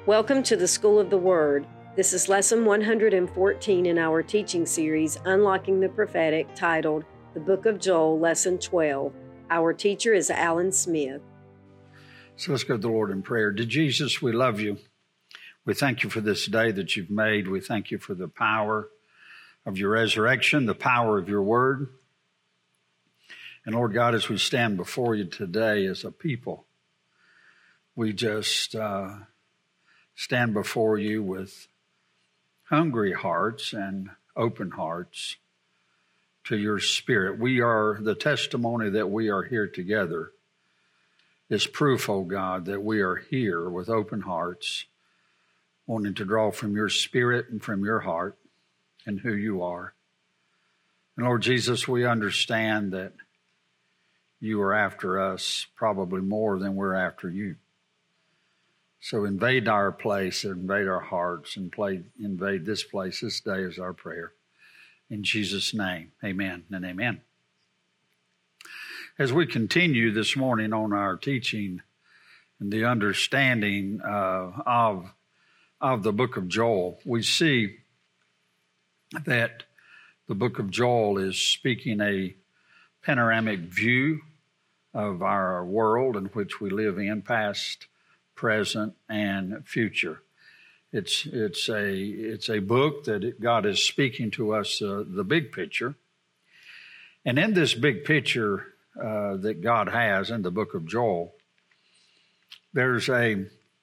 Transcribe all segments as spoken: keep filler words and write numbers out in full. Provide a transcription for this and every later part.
Welcome to the School of the Word. This is lesson one hundred fourteen in our teaching series, Unlocking the Prophetic, titled The Book of Joel, Lesson twelve. Our teacher is Alan Smith. So let's go to the Lord in prayer. Dear Jesus, we love you. We thank you for this day that you've made. We thank you for the power of your resurrection, the power of your word. And Lord God, as we stand before you today as a people, we just uh, stand before you with hungry hearts and open hearts to your Spirit. We are the testimony that we are here together is proof, oh God, that we are here with open hearts, wanting to draw from your Spirit and from your heart and who you are. And Lord Jesus, we understand that you are after us probably more than we're after you. So invade our place, invade our hearts, and play, invade this place this day is our prayer. In Jesus' name, amen and amen. As we continue this morning on our teaching and the understanding uh, of, of the book of Joel, we see that the book of Joel is speaking a panoramic view of our world in which we live in, past, present, and future. It's it's a it's a book that it, God is speaking to us uh, the big picture, and in this big picture uh, that God has in the book of Joel, there's a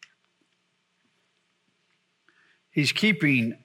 He's keeping.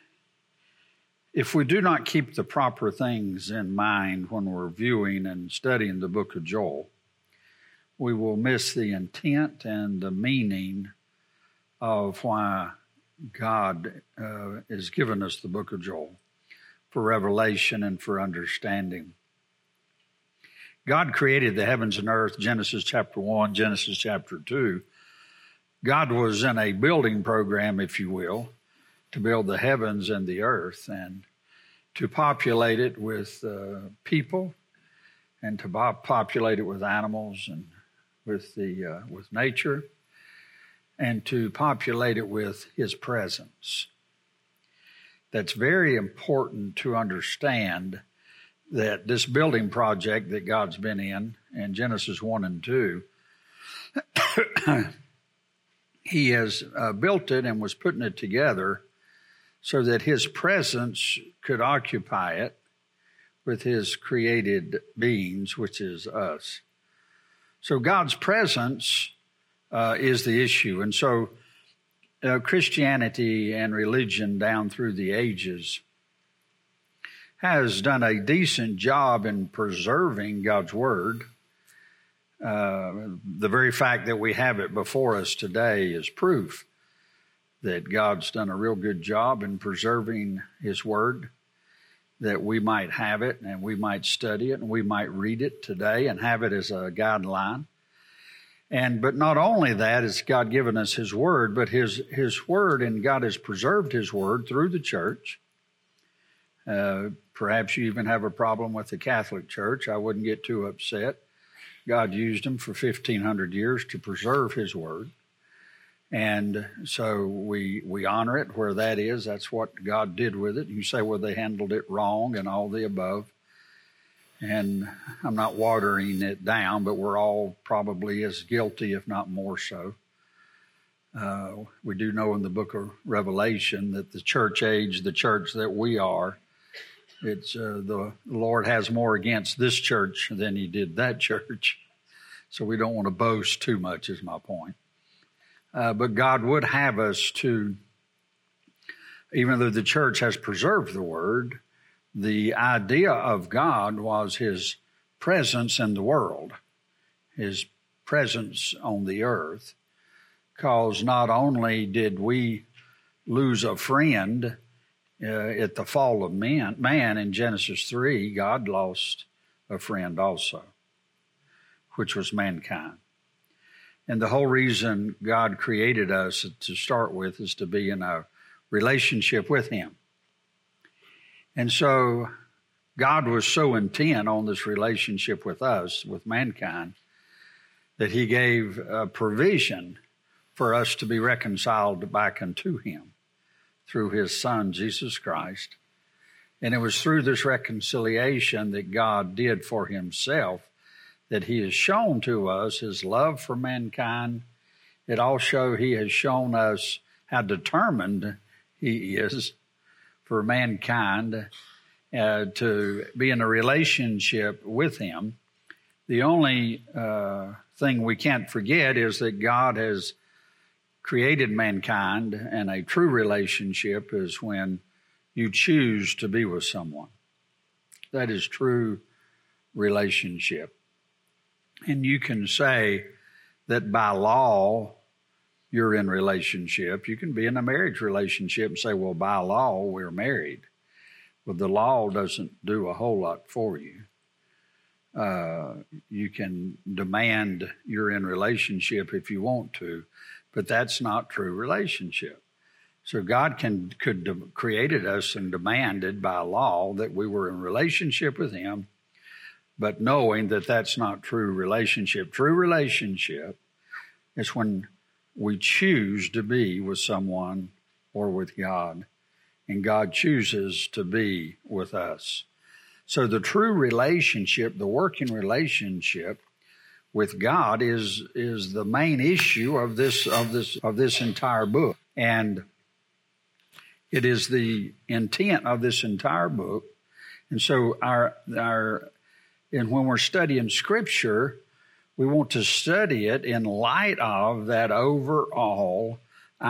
If we do not keep the proper things in mind when we're viewing and studying the book of Joel, we will miss the intent and the meaning of why God uh, has given us the book of Joel for revelation and for understanding. God created the heavens and earth, Genesis chapter one, Genesis chapter two. God was in a building program, if you will, to build the heavens and the earth and to populate it with uh, people and to populate it with animals and with the uh, with nature, and to populate it with his presence. That's very important to understand that this building project that God's been in, in Genesis one and two, he has uh, built it and was putting it together so that his presence could occupy it with his created beings, which is us. So God's presence uh, is the issue. And so uh, Christianity and religion down through the ages has done a decent job in preserving God's word. Uh, the very fact that we have it before us today is proof that God's done a real good job in preserving his word, that we might have it and we might study it and we might read it today and have it as a guideline. And but not only that has God given us his word, but his his word, and God has preserved his word through the church. Uh, perhaps you even have a problem with the Catholic Church. I wouldn't get too upset. God used them for fifteen hundred years to preserve his word. And so we we honor it where that is. That's what God did with it. You say, well, they handled it wrong and all the above. And I'm not watering it down, but we're all probably as guilty, if not more so. Uh, we do know in the book of Revelation that the church age, the church that we are, it's uh, the Lord has more against this church than he did that church. So we don't want to boast too much is my point. Uh, but God would have us to, even though the church has preserved the word, the idea of God was his presence in the world, his presence on the earth, because not only did we lose a friend uh, at the fall of man, man in Genesis three, God lost a friend also, which was mankind. And the whole reason God created us to start with is to be in a relationship with him. And so God was so intent on this relationship with us, with mankind, that he gave a provision for us to be reconciled back unto him through his Son, Jesus Christ. And it was through this reconciliation that God did for himself that he has shown to us his love for mankind. It also he has shown us how determined he is for mankind uh, to be in a relationship with him. The only uh, thing we can't forget is that God has created mankind, and a true relationship is when you choose to be with someone. That is true relationship. And you can say that by law, you're in relationship. You can be in a marriage relationship and say, well, by law, we're married. Well, the law doesn't do a whole lot for you. Uh, you can demand you're in relationship if you want to, but that's not true relationship. So God can could have created us and demanded by law that we were in relationship with him, but knowing that that's not true relationship. True relationship is when we choose to be with someone or with God, and God chooses to be with us. So the true relationship, the working relationship with God is is the main issue of this of this of this entire book. And it is the intent of this entire book. And so our our and when we're studying Scripture, we want to study it in light of that overall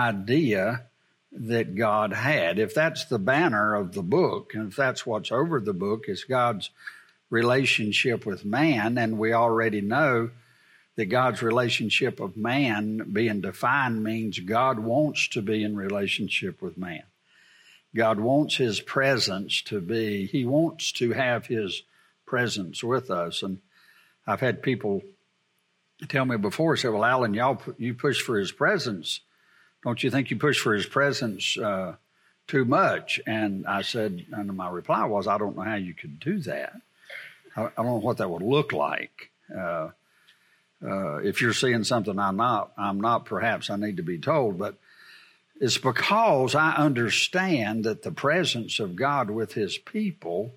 idea that God had. If that's the banner of the book, and if that's what's over the book, is God's relationship with man, and we already know that God's relationship of man being defined means God wants to be in relationship with man. God wants his presence to be, he wants to have his presence with us. And I've had people tell me before, say, well, Alan, y'all, you push for his presence. Don't you think you push for his presence uh, too much? And I said, and my reply was, I don't know how you could do that. I, I don't know what that would look like. Uh, uh, if you're seeing something I'm not, I'm not, perhaps I need to be told, but it's because I understand that the presence of God with his people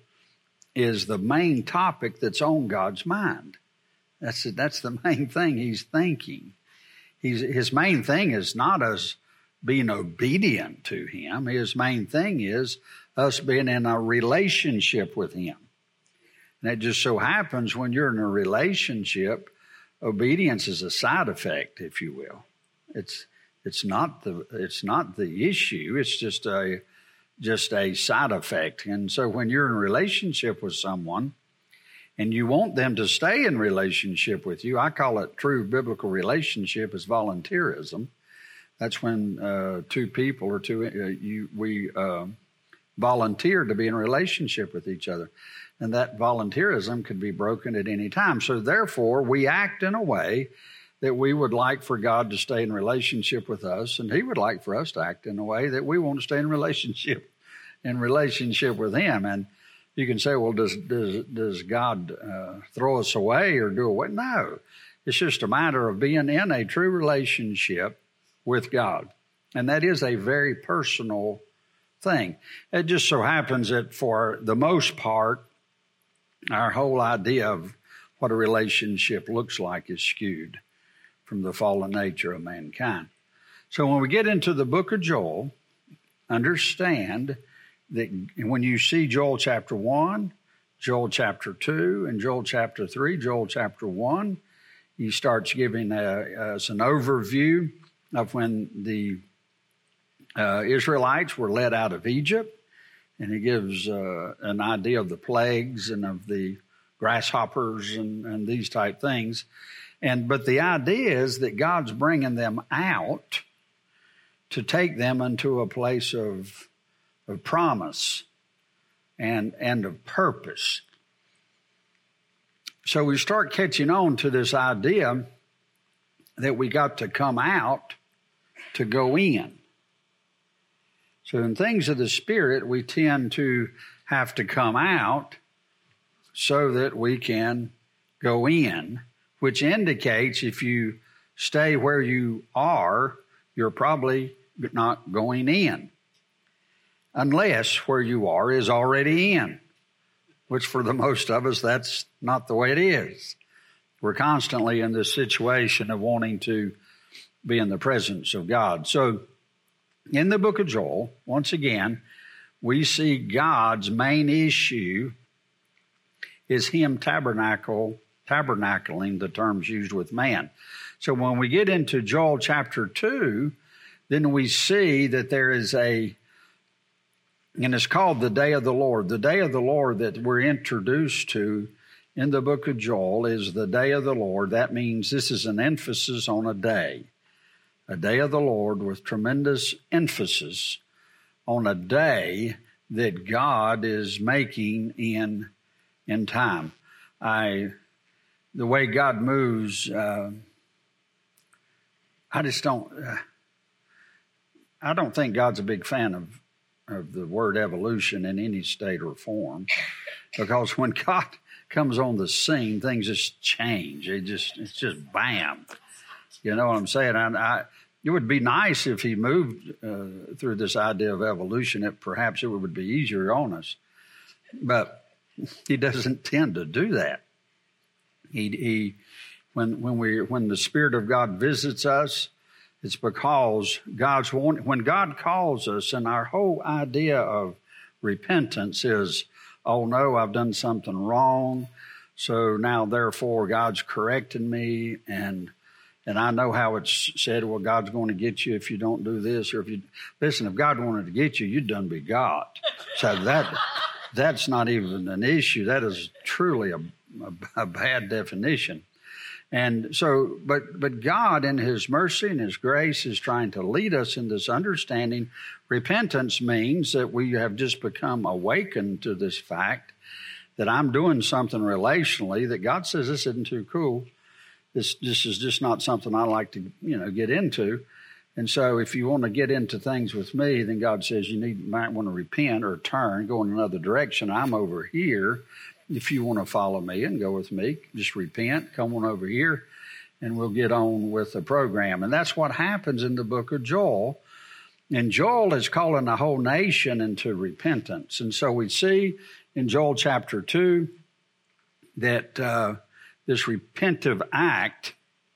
is the main topic that's on God's mind. That's that's the main thing he's thinking. He's, his main thing is not us being obedient to him. His main thing is us being in a relationship with him. And it just so happens when you're in a relationship, obedience is a side effect, if you will. It's it's not the it's not the issue. It's just a just a side effect. And so when you're in a relationship with someone and you want them to stay in relationship with you, I call it true biblical relationship is volunteerism. That's when uh, two people or two uh, you we uh, volunteer to be in a relationship with each other. And that volunteerism could be broken at any time. So therefore, we act in a way that we would like for God to stay in relationship with us, and he would like for us to act in a way that we want to stay in relationship in relationship with him. And you can say, well, does does, does God uh, throw us away or do away? No. It's just a matter of being in a true relationship with God. And that is a very personal thing. It just so happens that for the most part, our whole idea of what a relationship looks like is skewed from the fallen nature of mankind. So when we get into the book of Joel, understand that when you see Joel chapter one, Joel chapter two, and Joel chapter three, Joel chapter one, he starts giving uh, us an overview of when the uh, Israelites were led out of Egypt. And he gives uh, an idea of the plagues and of the grasshoppers and, and these type things. And but the idea is that God's bringing them out to take them into a place of, of promise and, and of purpose. So we start catching on to this idea that we got to come out to go in. So in things of the Spirit, we tend to have to come out so that we can go in, which indicates if you stay where you are, you're probably not going in. Unless where you are is already in, which for the most of us, that's not the way it is. We're constantly in this situation of wanting to be in the presence of God. So in the book of Joel, once again, we see God's main issue is him tabernacle, tabernacling, the terms used with man. So when we get into Joel chapter two, then we see that there is a, and it's called the day of the Lord. The day of the Lord that we're introduced to in the book of Joel is the day of the Lord. That means this is an emphasis on a day, a day of the Lord with tremendous emphasis on a day that God is making in, in time. I, the way God moves, uh, I just don't, uh, I don't think God's a big fan of of the word evolution in any state or form, because when God comes on the scene, things just change. It just, it's just bam. You know what I'm saying? I, I, it would be nice if he moved uh, through this idea of evolution. It perhaps it would be easier on us, but he doesn't tend to do that. He, he when when we when the Spirit of God visits us, it's because God's want, when God calls us, and our whole idea of repentance is, oh no, I've done something wrong, so now therefore God's correcting me, and and I know how it's said, well, God's going to get you if you don't do this, or if you listen. If God wanted to get you, you'd done be God. So that that's not even an issue. That is truly a, a, a bad definition. And so, but but God in his mercy and his grace is trying to lead us in this understanding. Repentance means that we have just become awakened to this fact that I'm doing something relationally that God says this isn't too cool. This this is just not something I like to, you know, get into. And so if you want to get into things with me, then God says you need might want to repent or turn, go in another direction. I'm over here. If you want to follow me and go with me, just repent, come on over here, and we'll get on with the program. And that's what happens in the book of Joel. And Joel is calling the whole nation into repentance. And so we see in Joel chapter two that uh, this repentive act,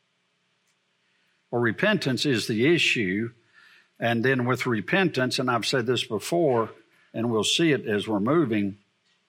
or repentance, is the issue. And then with repentance, and I've said this before, and we'll see it as we're moving,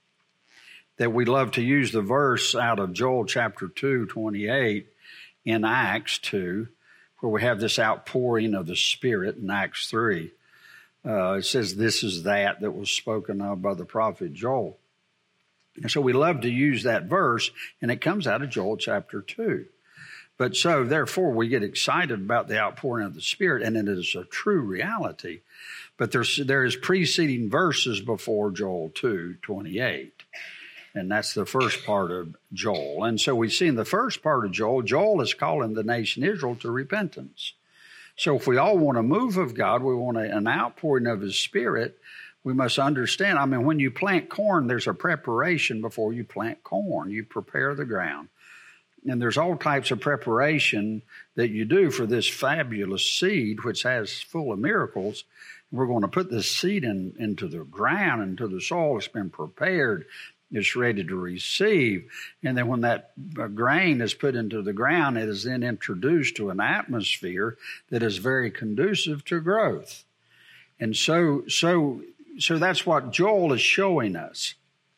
that we love to use the verse out of Joel chapter two, twenty-eight in Acts two, where we have this outpouring of the Spirit in Acts three. Uh, it says, this is that that was spoken of by the prophet Joel. And so we love to use that verse, and it comes out of Joel chapter two. But so, therefore, we get excited about the outpouring of the Spirit, and it is a true reality. But there's, there is preceding verses before Joel two, twenty-eight. And that's the first part of Joel. And so we see in the first part of Joel, Joel is calling the nation Israel to repentance. So if we all want a move of God, we want a, an outpouring of his Spirit, we must understand, I mean, when you plant corn, there's a preparation before you plant corn. You prepare the ground. And there's all types of preparation that you do for this fabulous seed, which has full of miracles. We're going to put this seed in, into the ground, into the soil. It's been prepared. It's ready to receive. And then when that grain is put into the ground, it is then introduced to an atmosphere that is very conducive to growth. And so, so, so that's what Joel is showing us.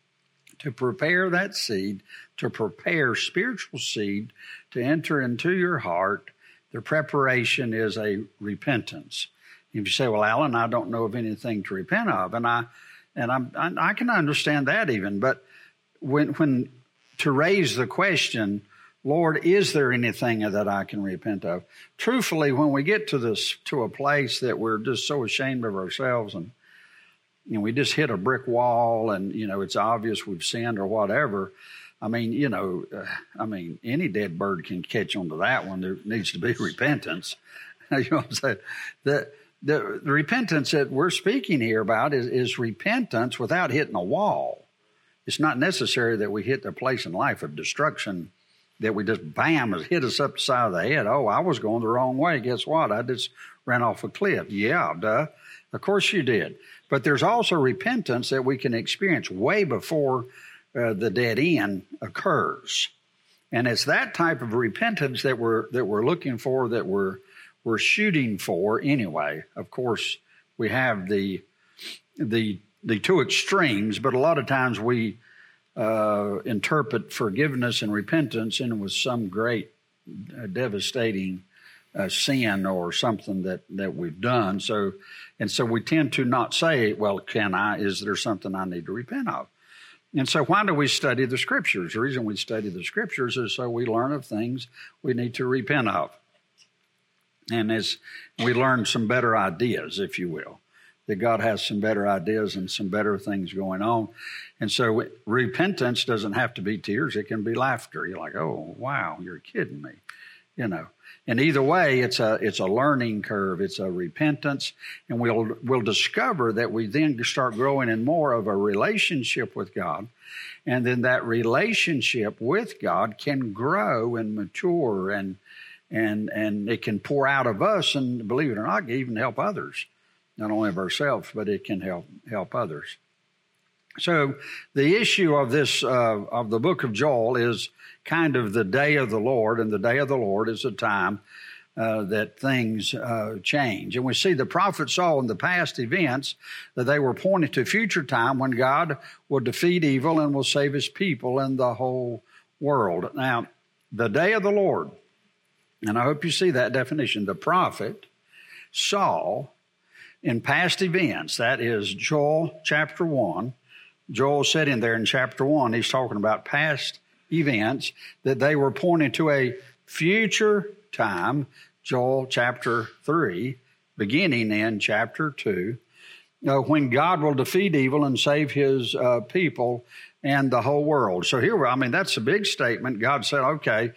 To prepare that seed, to prepare spiritual seed to enter into your heart, the preparation is a repentance. If you say, well, Alan, I don't know of anything to repent of, and I And I'm, I, I can understand that even, but when, when to raise the question, Lord, is there anything that I can repent of? Truthfully, when we get to this, to a place that we're just so ashamed of ourselves and, you know, we just hit a brick wall and, you know, it's obvious we've sinned or whatever. I mean, you know, uh, I mean, any dead bird can catch on to that one. There needs to be repentance. You know what I'm saying? The, The, the repentance that we're speaking here about is, is repentance without hitting a wall. It's not necessary that we hit the place in life of destruction that we just, bam, hit us up the side of the head. Oh, I was going the wrong way. Guess what? I just ran off a cliff. Yeah, duh. Of course you did. But there's also repentance that we can experience way before uh, the dead end occurs. And it's that type of repentance that we're that we're looking for, that we're we're shooting for anyway. Of course, we have the the the two extremes, but a lot of times we uh, interpret forgiveness and repentance in with some great uh, devastating uh, sin or something that, that we've done. So, and so we tend to not say, well, can I, is there something I need to repent of? And so why do we study the Scriptures? The reason we study the Scriptures is so we learn of things we need to repent of. And as we learn some better ideas, if you will, that God has some better ideas and some better things going on. And so repentance doesn't have to be tears. It can be laughter. You're like, oh, wow, you're kidding me, you know. And either way, it's a it's a learning curve. It's a repentance, and we'll we'll discover that we then start growing in more of a relationship with God, and then that relationship with God can grow and mature, and and and it can pour out of us, and believe it or not, even help others, not only of ourselves, but it can help help others. So the issue of this uh, of the book of Joel is kind of the day of the Lord, and the day of the Lord is a time uh, that things uh, change. And we see the prophets saw in the past events that they were pointing to future time when God will defeat evil and will save his people and the whole world. Now, the day of the Lord, and I hope you see that definition, the prophet saw in past events, that is Joel chapter one. Joel said in there in chapter one, he's talking about past events, that they were pointing to a future time, Joel chapter three, beginning in chapter two, uh, when God will defeat evil and save his uh, people and the whole world. So here, I mean, that's a big statement. God said, okay,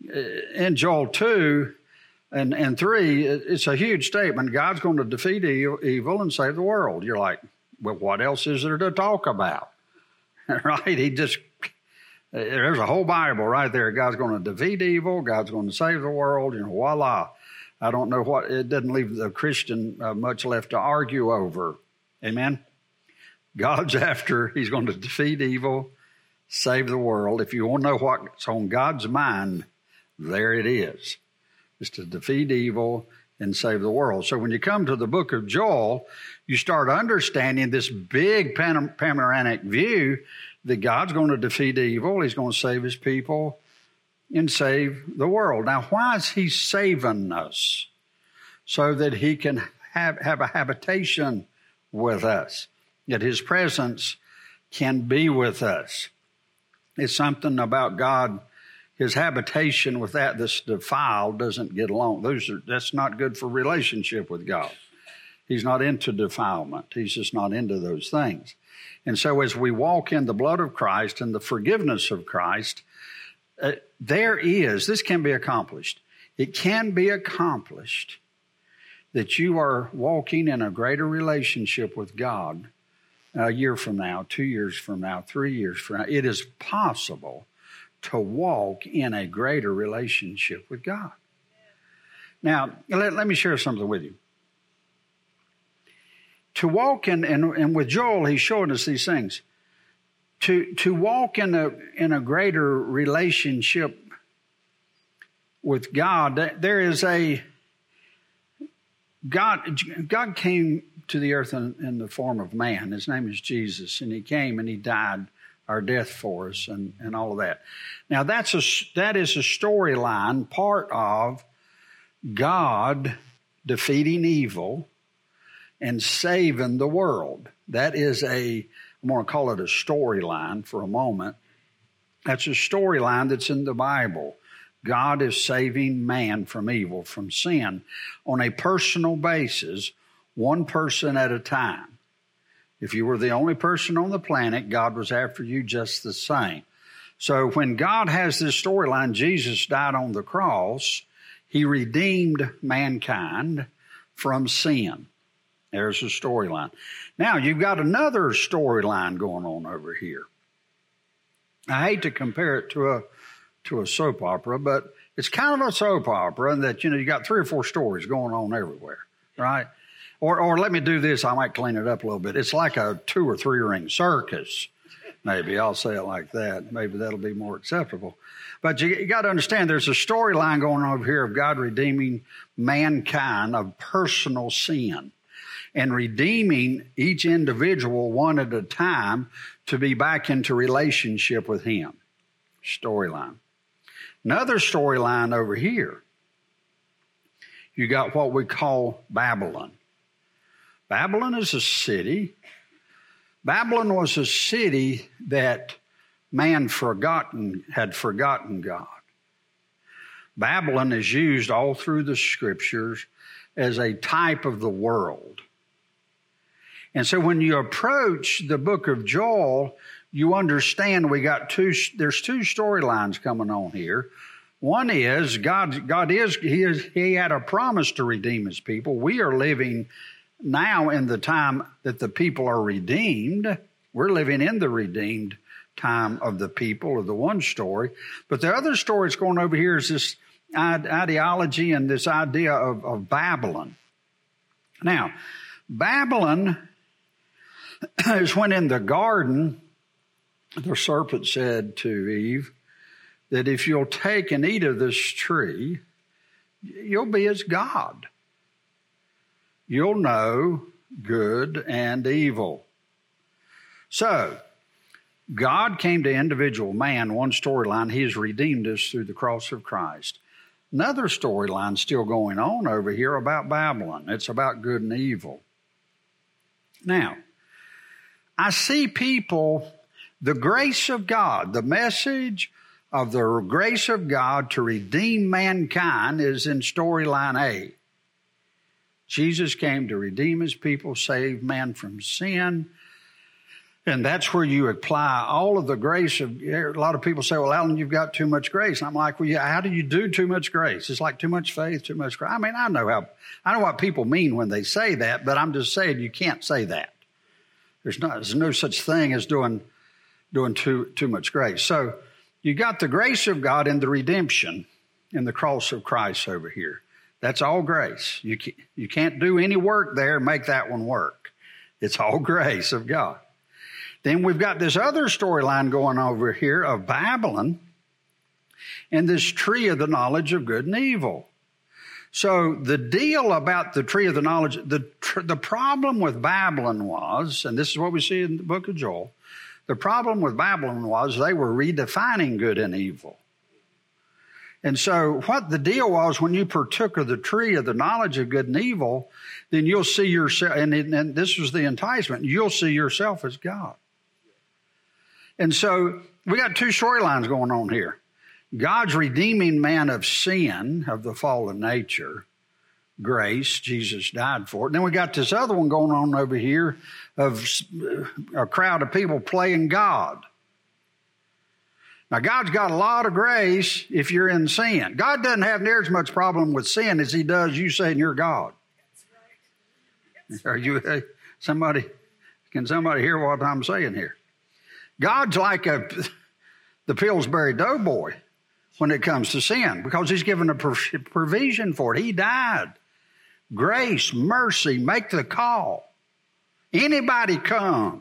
in Joel two and, and three, it's a huge statement. God's going to defeat evil and save the world. You're like, well, what else is there to talk about? Right? He just, there's a whole Bible right there. God's going to defeat evil. God's going to save the world. You know, voila. I don't know what, it doesn't leave the Christian uh, much left to argue over. Amen? God's after, he's going to defeat evil, save the world. If you want to know what's on God's mind, there it is. It's to defeat evil and save the world. So when you come to the book of Joel, you start understanding this big pan- panoramic view that God's going to defeat evil. He's going to save his people and save the world. Now, why is he saving us? So that he can have, have a habitation with us, that his presence can be with us. It's something about God. His habitation with that that's defiled doesn't get along. Those are, that's not good for relationship with God. He's not into defilement. He's just not into those things. And so as we walk in the blood of Christ and the forgiveness of Christ, uh, there is, this can be accomplished. It can be accomplished that you are walking in a greater relationship with God a year from now, two years from now, three years from now. It is possible to walk in a greater relationship with God. Now, let, let me share something with you. To walk in, and, and with Joel, he's showing us these things. To, to walk in a, in a greater relationship with God, there is a, God, God came to the earth in, in the form of man. His name is Jesus, and he came and he died our death for us and, and all of that. Now, that's a, that is a storyline, part of God defeating evil and saving the world. That is a, I'm going to call it a storyline for a moment. That's a storyline that's in the Bible. God is saving man from evil, from sin, on a personal basis, one person at a time. If you were the only person on the planet, God was after you just the same. So when God has this storyline, Jesus died on the cross, he redeemed mankind from sin. There's a storyline. Now, you've got another storyline going on over here. I hate to compare it to a to a soap opera, but it's kind of a soap opera in that, you know, you got three or four stories going on everywhere. right? Or, or let me do this. I might clean it up a little bit. It's like a two or three ring circus. Maybe I'll say it like that. Maybe that'll be more acceptable. But you, you got to understand there's a storyline going on over here of God redeeming mankind of personal sin and redeeming each individual one at a time to be back into relationship with him. Storyline. Another storyline over here. You got what we call Babylon. Babylon is a city. Babylon was a city that man forgotten had forgotten God. Babylon is used all through the scriptures as a type of the world. And so when you approach the book of Joel, you understand we got two, there's two storylines coming on here. One is God, God is, he is, he had a promise to redeem his people. We are living now in the time that the people are redeemed. We're living in the redeemed time of the people of the one story. But the other story that's going over here is this ideology and this idea of, of Babylon. Now, Babylon is when in the garden, the serpent said to Eve that if you'll take and eat of this tree, you'll be as God. You'll know good and evil. So, God came to individual man, one storyline. He has redeemed us through the cross of Christ. Another storyline still going on over here about Babylon. It's about good and evil. Now, I see people, the grace of God, the message of the grace of God to redeem mankind is in storyline A. Jesus came to redeem his people, save man from sin. And that's where you apply all of the grace of, a lot of people say, well, Alan, you've got too much grace. And I'm like, well, yeah, how do you do too much grace? It's like too much faith, too much grace. I mean, I know how, I know what people mean when they say that, but I'm just saying you can't say that. There's not, there's no such thing as doing, doing too, too much grace. So you got the grace of God in the redemption in the cross of Christ over here. That's all grace. You can't, you can't do any work there and make that one work. It's all grace of God. Then we've got this other storyline going over here of Babylon and this tree of the knowledge of good and evil. So the deal about the tree of the knowledge, the, tr- the problem with Babylon was, and this is what we see in the book of Joel, the problem with Babylon was they were redefining good and evil. And so what the deal was, when you partook of the tree of the knowledge of good and evil, then you'll see yourself, and, and this was the enticement, you'll see yourself as God. And so we got two storylines going on here. God's redeeming man of sin, of the fallen nature, grace, Jesus died for it. And then we got this other one going on over here of a crowd of people playing God. Now, God's got a lot of grace if you're in sin. God doesn't have near as much problem with sin as he does you saying you're God. That's right. Are you, somebody, can somebody hear what I'm saying here? God's like a, the Pillsbury Doughboy when it comes to sin because he's given a provision for it. He died. Grace, mercy, make the call. Anybody come.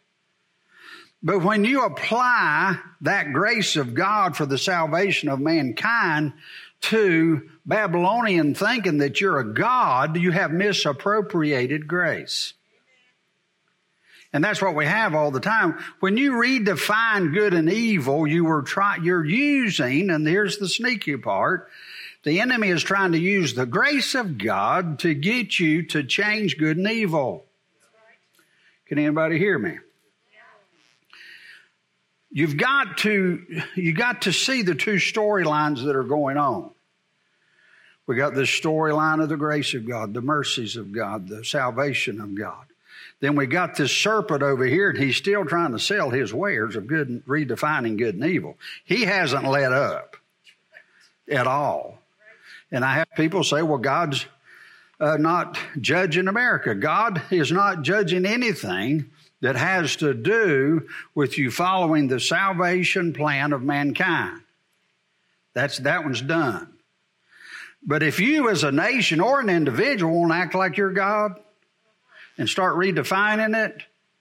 But when you apply that grace of God for the salvation of mankind to Babylonian thinking that you're a God, you have misappropriated grace. And that's what we have all the time. When you redefine good and evil, you were try, you're using, and here's the sneaky part, the enemy is trying to use the grace of God to get you to change good and evil. Can anybody hear me? You've got to, you got to see the two storylines that are going on. We got this storyline of the grace of God, the mercies of God, the salvation of God. Then we got this serpent over here, and he's still trying to sell his wares of good and redefining good and evil. He hasn't let up at all. And I have people say, well, God's uh, not judging America. God is not judging anything that has to do with you following the salvation plan of mankind. That's, that one's done. But if you as a nation or an individual want to act like you're God and start redefining it,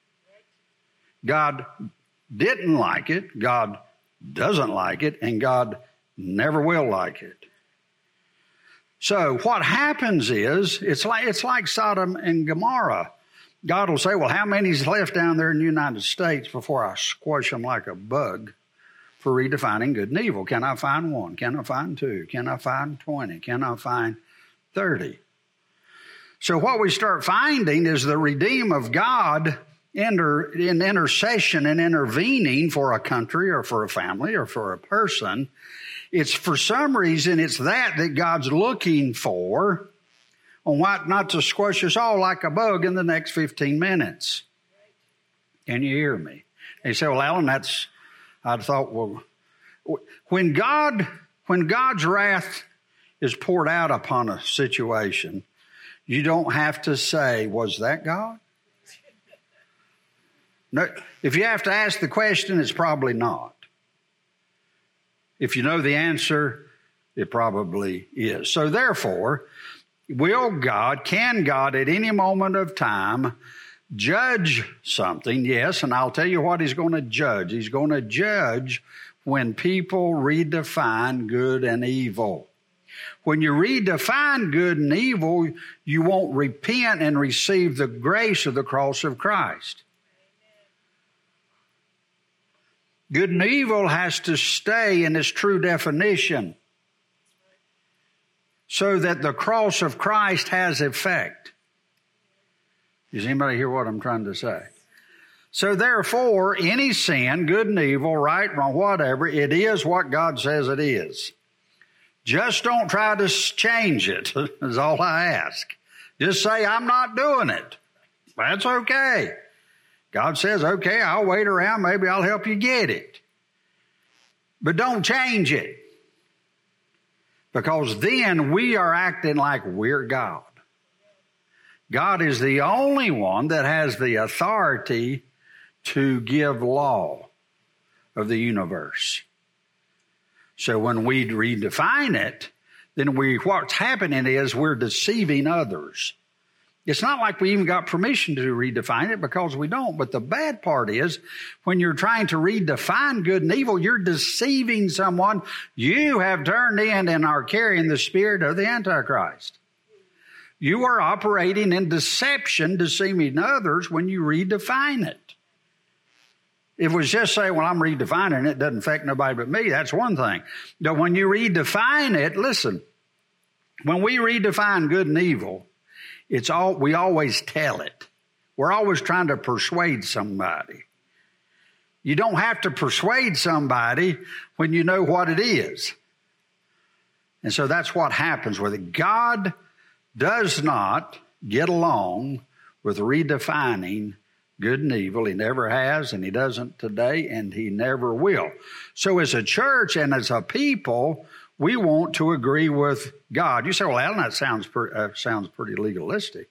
God didn't like it, God doesn't like it, and God never will like it. So what happens is, it's like it's like Sodom and Gomorrah. God will say, well, how many's left down there in the United States before I squash them like a bug for redefining good and evil? Can I find one? Can I find two? Can I find twenty? Can I find thirty? So what we start finding is the redeem of God enter in intercession and intervening for a country or for a family or for a person. It's for some reason, it's that that God's looking for on what not to squash us all like a bug in the next fifteen minutes. Can you hear me? And you say, well, Alan, that's, I thought, well, when God, when God's wrath is poured out upon a situation, you don't have to say, was that God? No, if you have to ask the question, it's probably not. If you know the answer, it probably is. So therefore, will God, can God at any moment of time judge something? Yes, and I'll tell you what he's going to judge. He's going to judge when people redefine good and evil. When you redefine good and evil, you won't repent and receive the grace of the cross of Christ. Good and evil has to stay in its true definition so that the cross of Christ has effect. Does anybody hear what I'm trying to say? So therefore, any sin, good and evil, right, wrong, whatever, it is what God says it is. Just don't try to change it, is all I ask. Just say, I'm not doing it. That's okay. God says, okay, I'll wait around. Maybe I'll help you get it. But don't change it. Because then we are acting like we're God. God is the only one that has the authority to give law of the universe. So when we redefine it, then we what's happening is we're deceiving others. It's not like we even got permission to redefine it, because we don't. But the bad part is when you're trying to redefine good and evil, you're deceiving someone. You have turned in and are carrying the spirit of the Antichrist. You are operating in deception, deceiving others when you redefine it. If it was just say, well, I'm redefining it, it doesn't affect nobody but me, that's one thing. But when you redefine it, listen, when we redefine good and evil, It's all, we always tell it. We're always trying to persuade somebody. You don't have to persuade somebody when you know what it is. And so that's what happens with it. God does not get along with redefining good and evil. He never has, and he doesn't today, and he never will. So as a church and as a people, we want to agree with God. You say, well, Alan, that sounds, pre- uh, sounds pretty legalistic.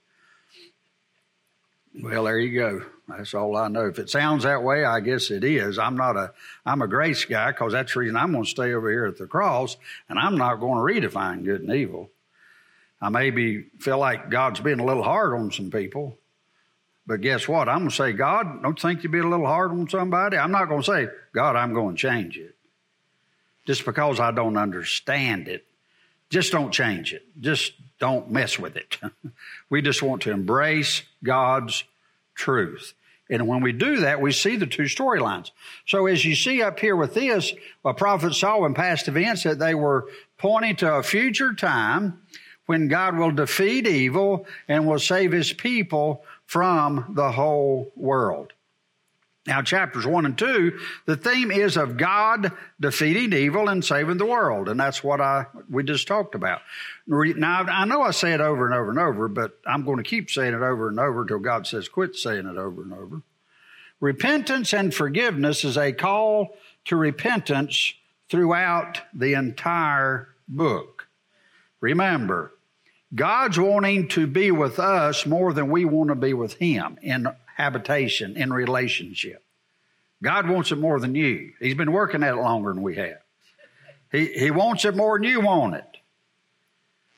Well, there you go. That's all I know. If it sounds that way, I guess it is. I'm not a, I'm a grace guy, because that's the reason I'm going to stay over here at the cross, and I'm not going to redefine good and evil. I maybe feel like God's being a little hard on some people, but guess what? I'm going to say, God, don't you think you're being a little hard on somebody? I'm not going to say, God, I'm going to change it. Just because I don't understand it. Just don't change it. Just don't mess with it. We just want to embrace God's truth. And when we do that, we see the two storylines. So as you see up here with this, a prophet saw in past events that they were pointing to a future time when God will defeat evil and will save his people from the whole world. Now, chapters one and two, the theme is of God defeating evil and saving the world. And that's what I we just talked about. Now, I know I say it over and over and over, but I'm going to keep saying it over and over until God says quit saying it over and over. Repentance and forgiveness is a call to repentance throughout the entire book. Remember, God's wanting to be with us more than we want to be with him in habitation, in relationship. God wants it more than you. He's been working at it longer than we have. He, he wants it more than you want it.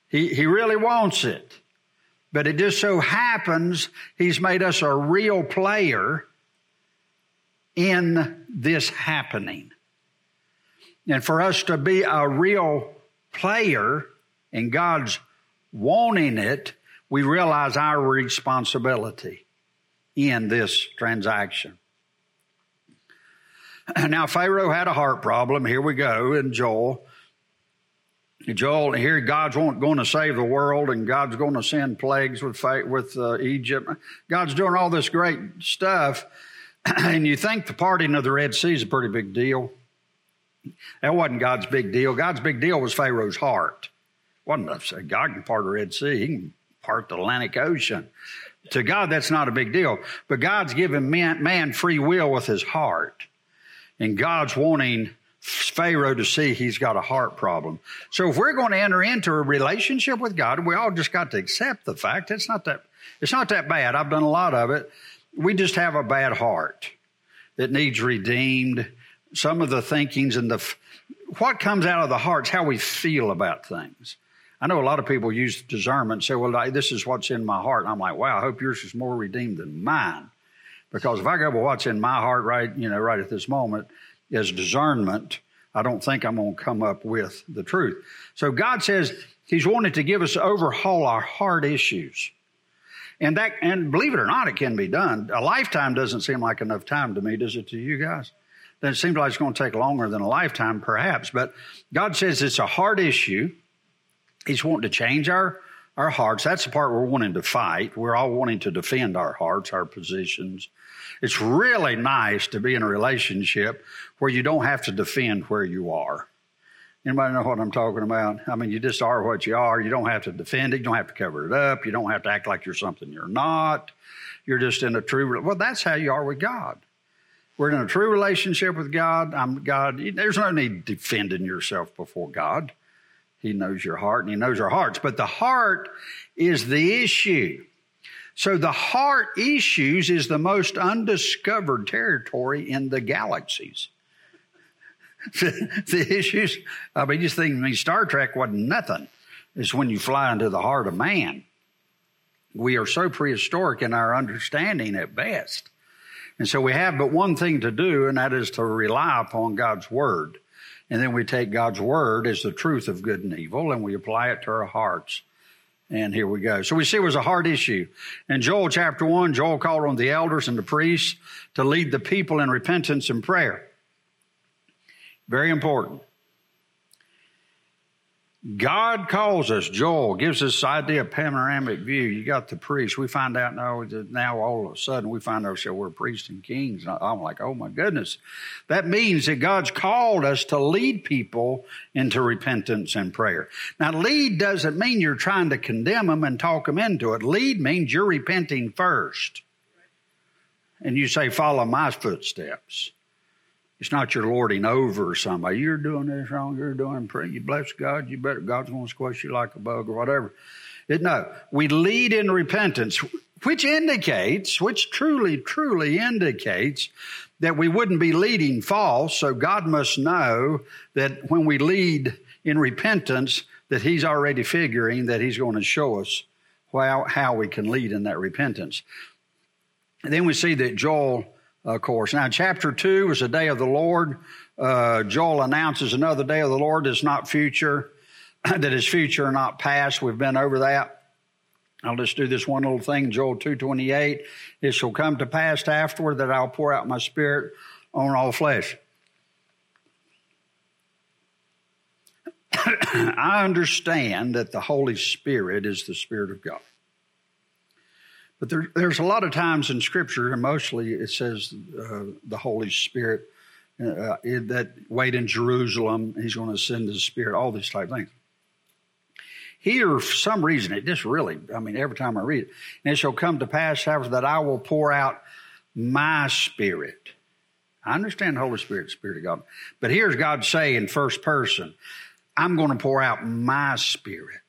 He, he really wants it. But it just so happens he's made us a real player in this happening. And for us to be a real player in God's wanting it, we realize our responsibility in this transaction. Now, Pharaoh had a heart problem. Here we go in Joel. Joel, here God's going to save the world, and God's going to send plagues with with uh, Egypt. God's doing all this great stuff, and you think the parting of the Red Sea is a pretty big deal. That wasn't God's big deal. God's big deal was Pharaoh's heart. It wasn't enough to say God can part the Red Sea. He can part the Atlantic Ocean. To God, that's not a big deal. But God's given man, man free will with his heart. And God's wanting Pharaoh to see he's got a heart problem. So if we're going to enter into a relationship with God, we all just got to accept the fact it's not that, it's not that bad. I've done a lot of it. We just have a bad heart that needs redeemed. Some of the thinkings and the, what comes out of the heart's how we feel about things. I know a lot of people use discernment and say, well, this is what's in my heart. And I'm like, wow, I hope yours is more redeemed than mine. Because if I go, well, what's in my heart right, you know, right at this moment is discernment, I don't think I'm going to come up with the truth. So God says he's wanted to give us overhaul our heart issues. And that, and believe it or not, it can be done. A lifetime doesn't seem like enough time to me, does it to you guys? Then it seems like it's going to take longer than a lifetime, perhaps. But God says it's a heart issue. He's wanting to change our, our hearts. That's the part we're wanting to fight. We're all wanting to defend our hearts, our positions. It's really nice to be in a relationship where you don't have to defend where you are. Anybody know what I'm talking about? I mean, you just are what you are. You don't have to defend it. You don't have to cover it up. You don't have to act like you're something you're not. You're just in a true, well, that's how you are with God. We're in a true relationship with God. I'm God. There's no need defending yourself before God. He knows your heart and he knows our hearts. But the heart is the issue. So the heart issues is the most undiscovered territory in the galaxies. the, the issues, I mean, just think, I mean, Star Trek wasn't nothing. It's when you fly into the heart of man. We are so prehistoric in our understanding at best. And so we have but one thing to do, and that is to rely upon God's word. And then we take God's word as the truth of good and evil, and we apply it to our hearts. And here we go. So we see it was a heart issue. In Joel chapter one, Joel called on the elders and the priests to lead the people in repentance and prayer. Very important. God calls us. Joel gives us this idea of panoramic view. You got the priests. We find out now, now all of a sudden we find ourselves we're priests and kings. And I'm like, oh my goodness. That means that God's called us to lead people into repentance and prayer. Now, lead doesn't mean you're trying to condemn them and talk them into it. Lead means you're repenting first. And you say, follow my footsteps. It's not you're lording over somebody. You're doing this wrong. You're doing pray. You bless God. You better. God's going to squash you like a bug or whatever. It, no, we lead in repentance, which indicates, which truly, truly indicates that we wouldn't be leading false. So God must know that when we lead in repentance, that he's already figuring that he's going to show us how, how we can lead in that repentance. And then we see that Joel, of course. Now, chapter two is the day of the Lord. Uh, Joel announces another day of the Lord that's not future, that is future, not past. We've been over that. I'll just do this one little thing. Joel two twenty-eight. It shall come to pass afterward that I'll pour out my spirit on all flesh. I understand that the Holy Spirit is the Spirit of God. But there, there's a lot of times in Scripture, and mostly it says uh, the Holy Spirit, uh, that wait in Jerusalem, he's going to send his Spirit, all these type of things. Here, for some reason, it just really, I mean, every time I read it, and it shall come to pass after that I will pour out my Spirit. I understand the Holy Spirit, the Spirit of God. But here's God saying in first person, I'm going to pour out my Spirit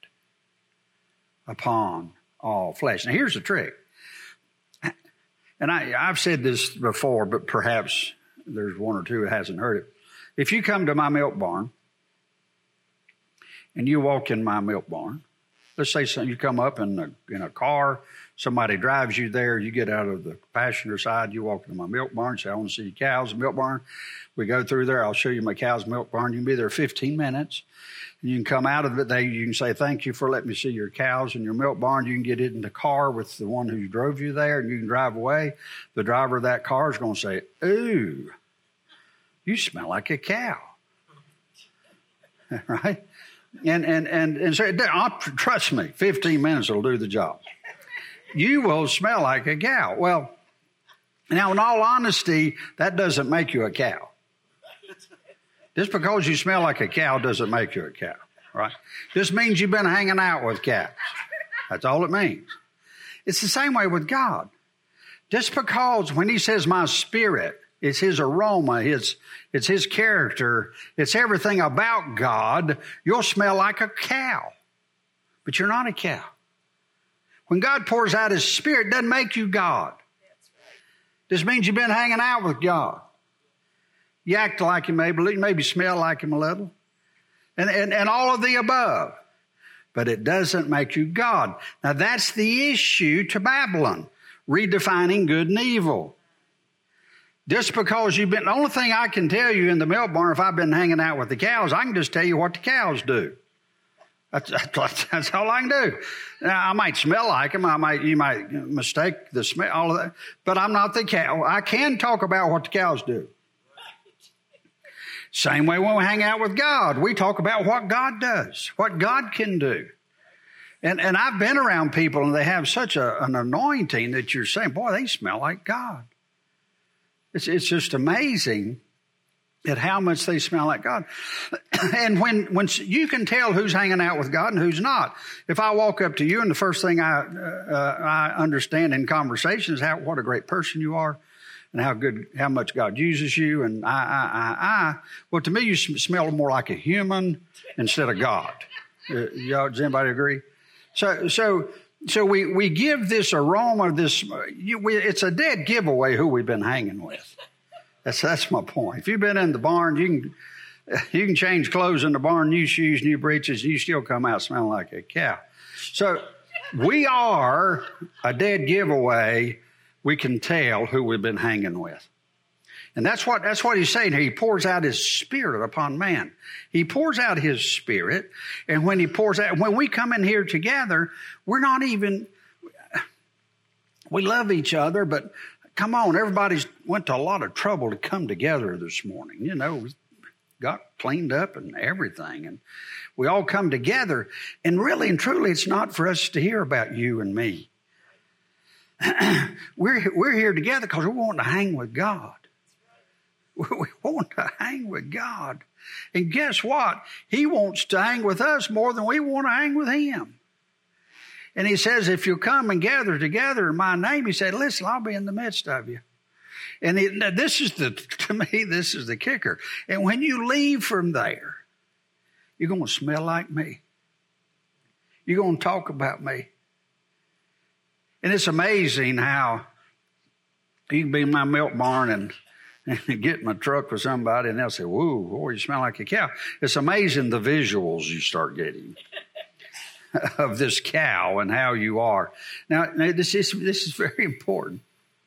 upon all flesh. Now, here's the trick. And I, I've said this before, but perhaps there's one or two that hasn't heard it. If you come to my milk barn and you walk in my milk barn let's say some, you come up in a, in a car, somebody drives you there, you get out of the passenger side, you walk into my milk barn, say, I want to see your cows, milk barn. We go through there, I'll show you my cows, milk barn. You can be there fifteen minutes. And you can come out of it, they, you can say, thank you for letting me see your cows and your milk barn. You can get in the car with the one who drove you there, and you can drive away. The driver of that car is going to say, ooh, you smell like a cow. Right? And and and and so, trust me, fifteen minutes will do the job. You will smell like a cow. Well, now, in all honesty, that doesn't make you a cow. Just because you smell like a cow doesn't make you a cow, right? Just means you've been hanging out with cows. That's all it means. It's the same way with God. Just because when he says my spirit, it's his aroma, his, it's his character, it's everything about God, you'll smell like a cow. But you're not a cow. When God pours out his spirit, it doesn't make you God. This means you've been hanging out with God. You act like him, maybe, maybe smell like him a little, and, and, and all of the above. But it doesn't make you God. Now, that's the issue to Babylon, redefining good and evil. Just because you've been, the only thing I can tell you in the milk barn, if I've been hanging out with the cows, I can just tell you what the cows do. That's, that's, that's all I can do. Now, I might smell like them. I might, you might mistake the smell, all of that. But I'm not the cow. I can talk about what the cows do. Same way when we hang out with God, we talk about what God does, what God can do. And and I've been around people and they have such a, an anointing that you're saying, boy, they smell like God. It's it's just amazing at how much they smell like God. And when when you can tell who's hanging out with God and who's not. If I walk up to you and the first thing I uh, I understand in conversation is how what a great person you are, and how good, how much God uses you, and I, I, I, I. Well, to me, you smell more like a human instead of God. Uh, y'all, does anybody agree? So, so, so we we give this aroma, this. You, we, it's a dead giveaway who we've been hanging with. That's that's my point. If you've been in the barn, you can you can change clothes in the barn, new shoes, new breeches, and you still come out smelling like a cow. So, we are a dead giveaway. We can tell who we've been hanging with. And that's what that's what he's saying here. He pours out his spirit upon man. He pours out his spirit. And when he pours out, when we come in here together, we're not even, we love each other, but come on, everybody's went to a lot of trouble to come together this morning. You know, we got cleaned up and everything. And we all come together. And really and truly, it's not for us to hear about you and me. we're we're here together because we want to hang with God. We want to hang with God. And guess what? He wants to hang with us more than we want to hang with him. And he says, if you come and gather together in my name, he said, listen, I'll be in the midst of you. And it, this is the, to me, this is the kicker. And when you leave from there, you're going to smell like me. You're going to talk about me. And it's amazing how you can be in my milk barn and, and get in my truck with somebody and they'll say, whoa, boy, you smell like a cow. It's amazing the visuals you start getting of this cow and how you are. Now, this is, this is very important.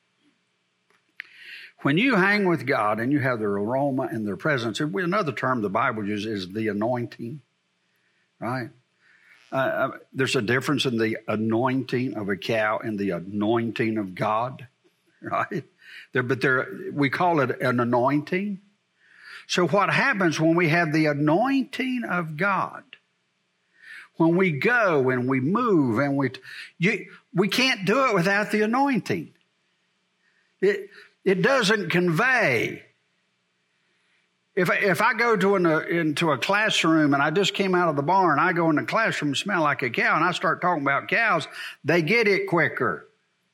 When you hang with God and you have their aroma and their presence, another term the Bible uses is the anointing, right? Uh, there's a difference in the anointing of a cow and the anointing of God, right? There, but there, we call it an anointing. So what happens when we have the anointing of God? When we go and we move and we, you, we can't do it without the anointing. It, it doesn't convey. If I, if I go to an, uh, into a classroom and I just came out of the barn, I go in the classroom and smell like a cow and I start talking about cows, they get it quicker.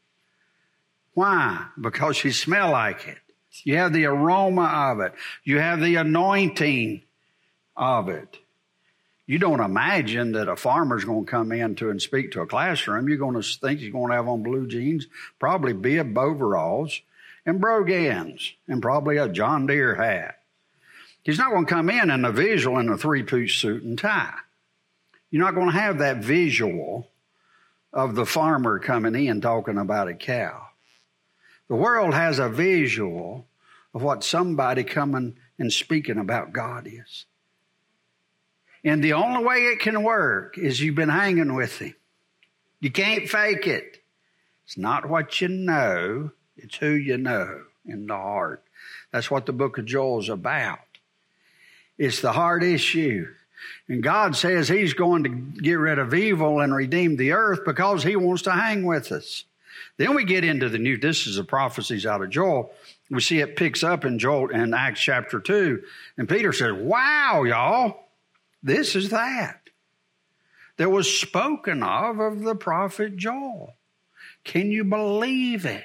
Why? Because you smell like it. You have the aroma of it. You have the anointing of it. You don't imagine that a farmer's going to come in to and speak to a classroom. You're going to think he's going to have on blue jeans, probably bib overalls and brogans and probably a John Deere hat. He's not going to come in in a visual in a three-piece suit and tie. You're not going to have that visual of the farmer coming in talking about a cow. The world has a visual of what somebody coming and speaking about God is. And the only way it can work is you've been hanging with him. You can't fake it. It's not what you know, it's who you know in the heart. That's what the book of Joel is about. It's the heart issue. And God says he's going to get rid of evil and redeem the earth because he wants to hang with us. Then we get into the new, this is the prophecies out of Joel. We see it picks up in Joel in Acts chapter two. And Peter says, wow, y'all, this is that. That was spoken of of the prophet Joel. Can you believe it?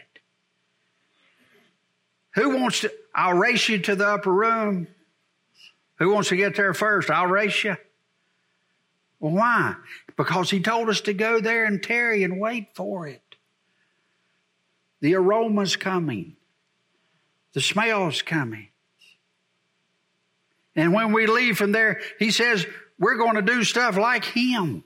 Who wants to, I'll race you to the upper room. Who wants to get there first? I'll race you. Well, why? Because he told us to go there and tarry and wait for it. The aroma's coming. The smell's coming. And when we leave from there, he says, we're going to do stuff like him.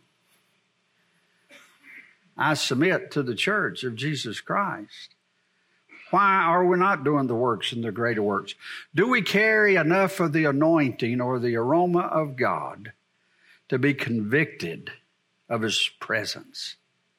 I submit to the church of Jesus Christ. Why are we not doing the works and the greater works? Do we carry enough of the anointing or the aroma of God to be convicted of his presence?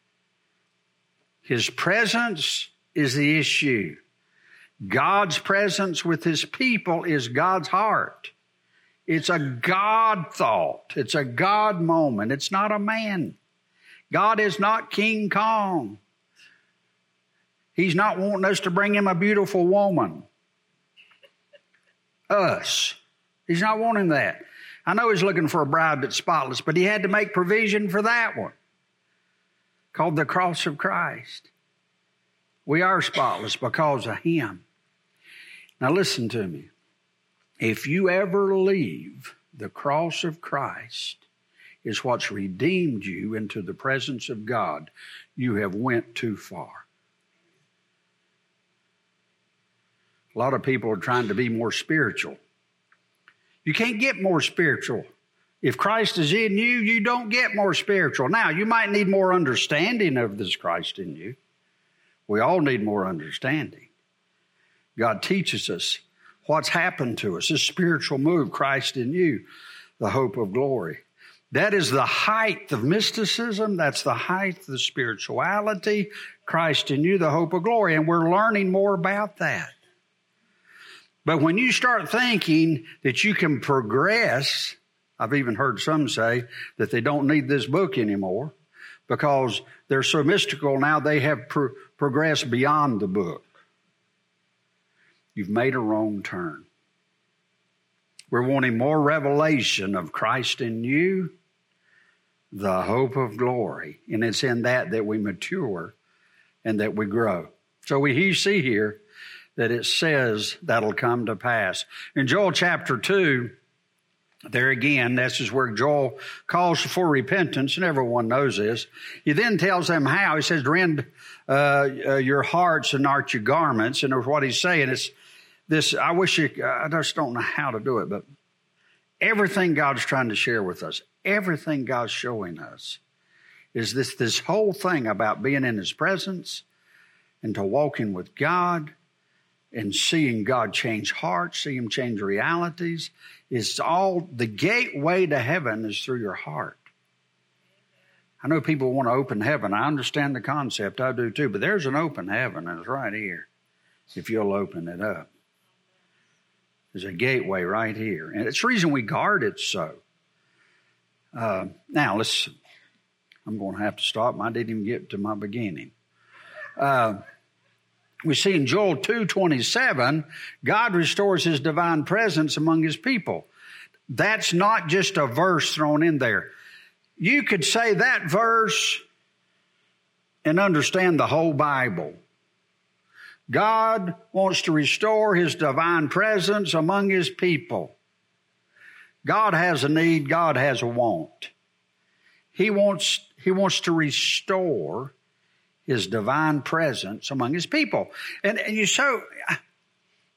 His presence is the issue. God's presence with his people is God's heart. It's a God thought. It's a God moment. It's not a man. God is not King Kong. He's not wanting us to bring him a beautiful woman. Us. He's not wanting that. I know he's looking for a bride that's spotless, but he had to make provision for that one, called the cross of Christ. We are spotless because of him. Now listen to me. If you ever leave the cross of Christ is what's redeemed you into the presence of God, you have went too far. A lot of people are trying to be more spiritual. You can't get more spiritual. If Christ is in you, you don't get more spiritual. Now, you might need more understanding of this Christ in you. We all need more understanding. God teaches us what's happened to us, this spiritual move, Christ in you, the hope of glory. That is the height of mysticism. That's the height of the spirituality, Christ in you, the hope of glory. And we're learning more about that. But when you start thinking that you can progress, I've even heard some say that they don't need this book anymore because they're so mystical now they have pro- progressed beyond the book. You've made a wrong turn. We're wanting more revelation of Christ in you, the hope of glory. And it's in that that we mature and that we grow. So we see here that it says that'll come to pass. In Joel chapter two, there again, this is where Joel calls for repentance, and everyone knows this. He then tells them how. He says, rend uh, uh, your hearts and not your garments. And what he's saying is this, I wish you, I just don't know how to do it, but everything God's trying to share with us, everything God's showing us is this, this whole thing about being in his presence and to walking with God and seeing God change hearts, see him change realities. It's all, the gateway to heaven is through your heart. I know people want to open heaven. I understand the concept. I do too. But there's an open heaven, and it's right here if you'll open it up. There's a gateway right here. And it's the reason we guard it so. Uh, now, let's, I'm going to have to stop. I didn't even get to my beginning. Uh, We see in Joel two twenty-seven, God restores his divine presence among his people. That's not just a verse thrown in there. You could say that verse and understand the whole Bible. God wants to restore his divine presence among his people. God has a need. God has a want. He wants, he wants to restore his divine presence among his people. And, and you so,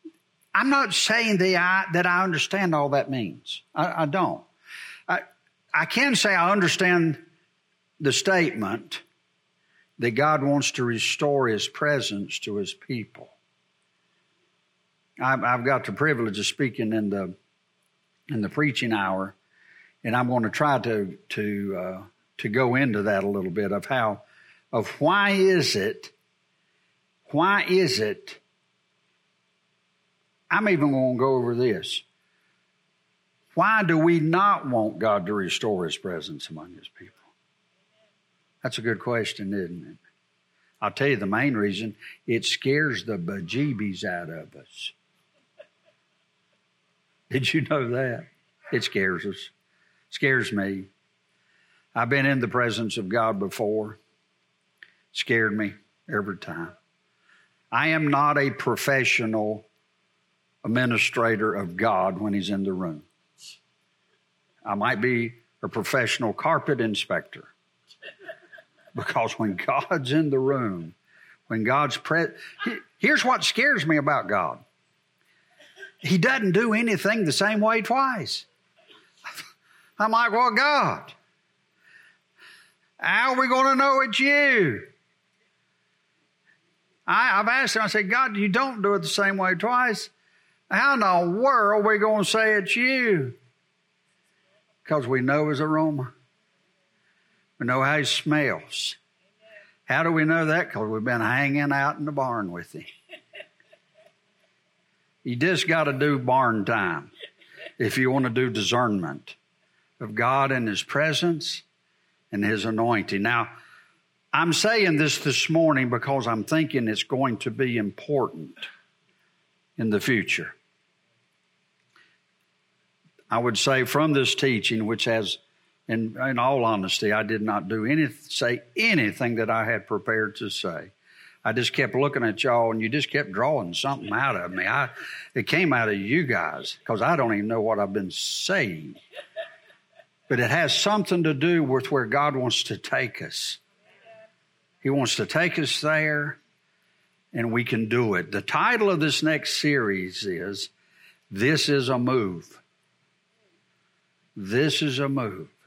I'm not saying that I, that I understand all that means. I, I don't. I, I can say I understand the statement that God wants to restore His presence to His people. I've, I've got the privilege of speaking in the in the preaching hour, and I'm going to try to to uh, to go into that a little bit of how of why is it why is it. I'm even going to go over this. Why do we not want God to restore His presence among His people? That's a good question, isn't it? I'll tell you the main reason. It scares the bejeebies out of us. Did you know that? It scares us. Scares me. I've been in the presence of God before. Scared me every time. I am not a professional administrator of God when He's in the room. I might be a professional carpet inspector. Because when God's in the room, when God's present, here's what scares me about God. He doesn't do anything the same way twice. I'm like, well, God, how are we going to know it's you? I, I've asked him, I said, God, you don't do it the same way twice. How in the world are we going to say it's you? Because we know His aroma. We know how He smells. How do we know that? Because we've been hanging out in the barn with Him. You just got to do barn time if you want to do discernment of God and His presence and His anointing. Now, I'm saying this this morning because I'm thinking it's going to be important in the future. I would say from this teaching, which has, in, in all honesty, I did not do any, say anything that I had prepared to say. I just kept looking at y'all, and you just kept drawing something out of me. I, it came out of you guys, because I don't even know what I've been saying. But it has something to do with where God wants to take us. He wants to take us there, and we can do it. The title of this next series is, This is a Move. This is a move.